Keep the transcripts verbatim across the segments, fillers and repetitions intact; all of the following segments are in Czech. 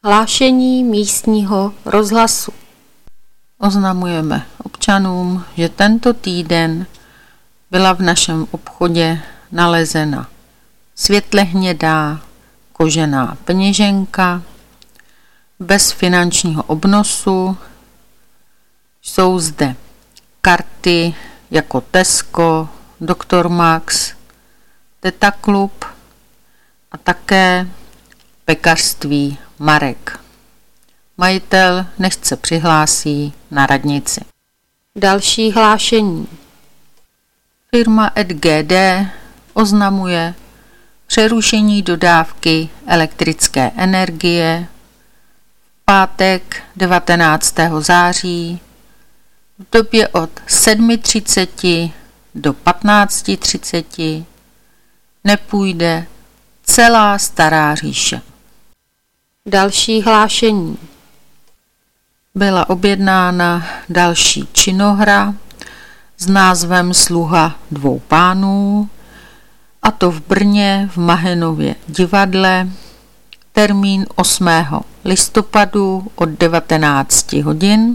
Hlášení místního rozhlasu. Oznamujeme občanům, že tento týden byla v našem obchodě nalezena světle hnědá kožená peněženka bez finančního obnosu. Jsou zde karty jako Tesco, doktor Max, Teta Klub a také pekařství Marek. Majitel nechť se přihlásí na radnici. Další hlášení. Firma E D G D oznamuje přerušení dodávky elektrické energie v pátek devatenáctého září v době od sedm třicet do patnáct třicet. Nepůjde celá Stará Říše. Další hlášení. Byla objednána další činohra s názvem Sluha dvou pánů, a to v Brně v Mahenově divadle, termín osmého listopadu od devatenáct hodin.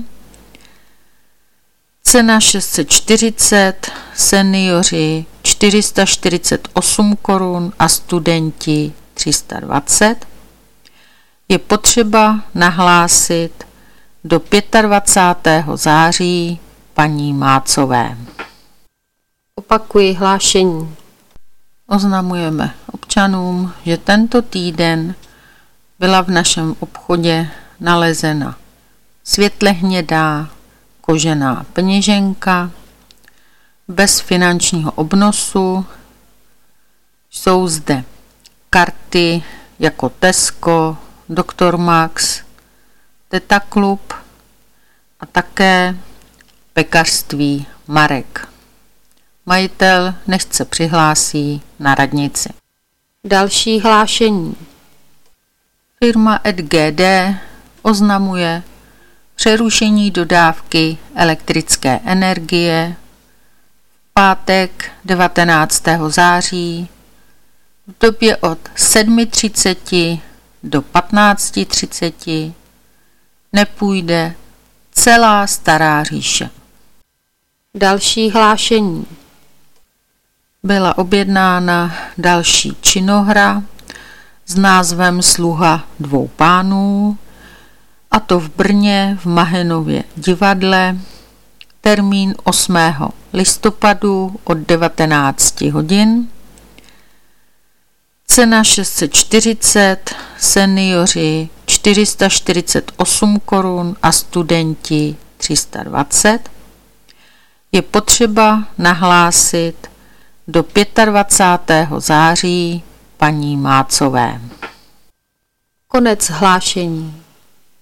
Cena šest set čtyřicet, seniori čtyři sta čtyřicet osm korun a studenti tři sta dvacet. Je potřeba nahlásit do dvacátého pátého září paní Mácové. Opakuji hlášení. Oznamujeme občanům, že tento týden byla v našem obchodě nalezena světle hnědá kožená peněženka bez finančního obnosu. Jsou zde karty jako Tesco, doktor Max, Teta Klub a také pekařství Marek. Majitel nechť se přihlásí na radnici. Další hlášení. Firma E D G D oznamuje přerušení dodávky elektrické energie v pátek devatenáctého září v době od sedm třicet do patnáct třicet. Nepůjde celá Stará Říše. Další hlášení. Byla objednána další činohra s názvem Sluha dvou pánů, a to v Brně v Mahenově divadle, termín osmého listopadu od devatenáct hodin. Cena šest set čtyřicet, seniori čtyři sta čtyřicet osm korun a studenti tři sta dvacet. Je potřeba nahlásit do dvacátého pátého září paní Mácové. Konec hlášení.